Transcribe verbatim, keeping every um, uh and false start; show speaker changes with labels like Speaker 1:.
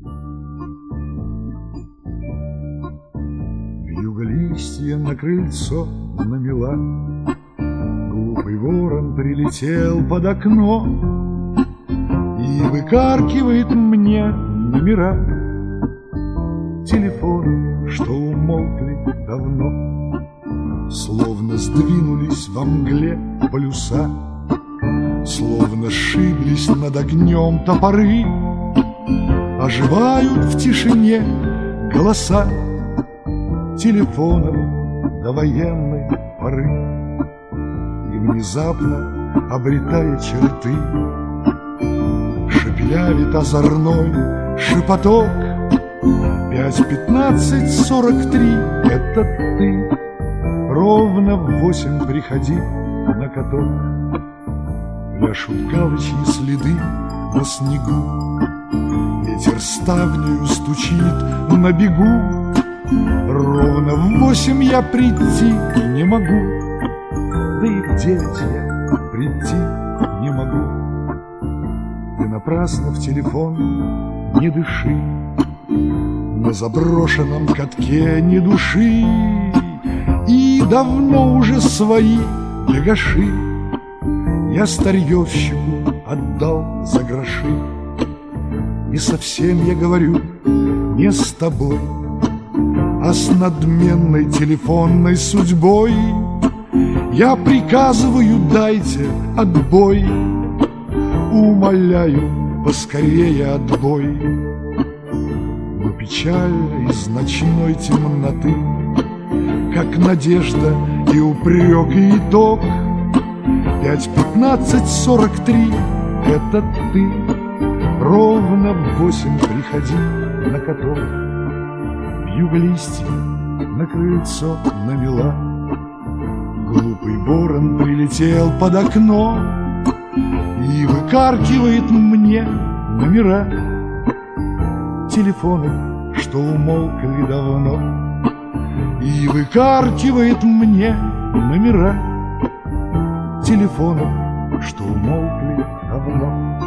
Speaker 1: Вьюга-листья на крыльцо намела, глупый ворон прилетел под окно и выкаркивает мне номера телефонов, что умолкли давно, словно сдвинулись во мгле полюса, словно сшиблись над огнем топоры, оживают в тишине голоса телефонов до военной поры. И внезапно, обретая черты, шепелявит озорной шепоток: пять пятнадцать сорок три — это ты, ровно в восемь приходи на каток. Пляшут галочьи следы на снегу, ветер ставнею стучит на бегу. Ровно в восемь я прийти не могу, да и в девять я прийти не могу. Ты напрасно в телефон не дыши, на заброшенном катке ни души, и давно уже свои бегаши я старьевщику отдал за гроши. И совсем я говорю не с тобой, а с надменной телефонной судьбой. Я приказываю, дайте отбой, умоляю, поскорее отбой. Но печально из ночной темноты, как надежда и упрек и итог, пять пятнадцать сорок три — это ты, ровно в восемь приходи на каток. Вьюга-листья на крыльцо намела, глупый ворон прилетел под окно и выкаркивает мне номера телефонов, что умолкли давно, и выкаркивает мне номера телефонов, что умолкли давно.